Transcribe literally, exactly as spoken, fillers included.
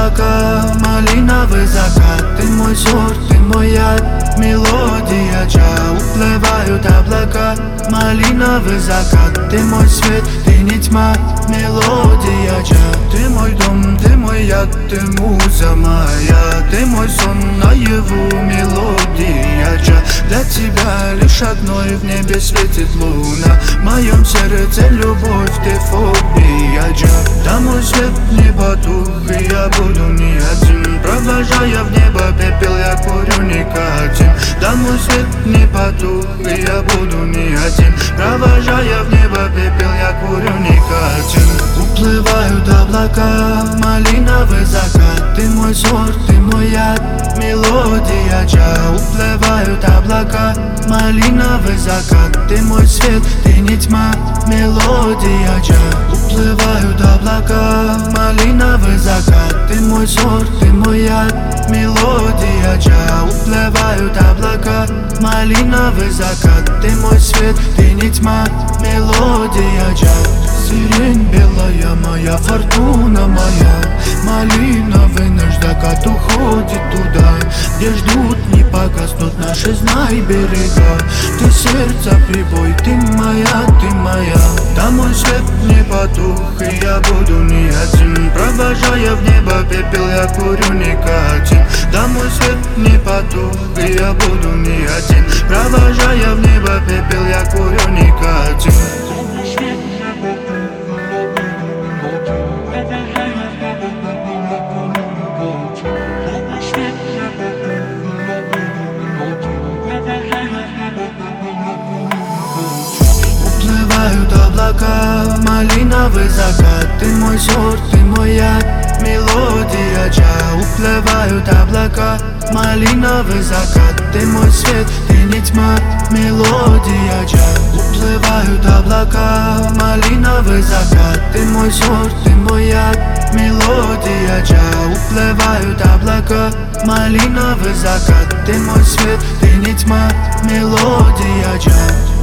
облака, малиновый закат. Ты мой сорт, ты мой яд, мелодия джа. Уплывают облака, малиновый закат. Ты мой свет, ты не тьма, мелодия джа. Ты мой дом, ты мой яд, ты муза моя. Ты мой сон наяву, мелодия джа. Для тебя лишь одной в небе светит луна. В моем сердце любовь, ты фобия джа. Да мой свет не потух, и я буду не один. Провожая в небо пепел, я курю никотин. Да мой свет не потух, и я буду не один. Провожая в небо пепел, я курю никотин. Уплывают облака, малиновый закат. Ты мой сорт, ты мой яд, мелодия джа. Уплывают облака, малиновый закат. Ты мой свет, ты не тьма, мелодия джа. Уплывают облака, малиновый закат. Ты мой сорт, ты мой яд, мелодия джа. Уплывают облака, малиновый закат. Ты мой свет, ты не тьма, мелодия джа. Сирень белая моя, фортуна моя. Малиновый наш закат уходит туда, где ждут, не погаснут наши, знай, берега. Ты сердце прибой, ты моя, ты моя. Да мой свет не потух, и я буду не один. Провожая в небо пепел, я курю никотин. Да мой свет не потух, и я буду не один. Провожая в небо пепел, я курю никотин. Уплывают облака, малиновый закат. Ты мой сорт, ты мой яд, мелодия джа. Уплывают облака, малиновый закат. Ты мой свет, ты не тьма, мелодия джа. Уплывают облака, малиновый закат. Ты мой сорт, ты мой яд, мелодия джа. Уплывают облака, малиновый закат. Ты мой свет, ты не тьма, мелодия джа.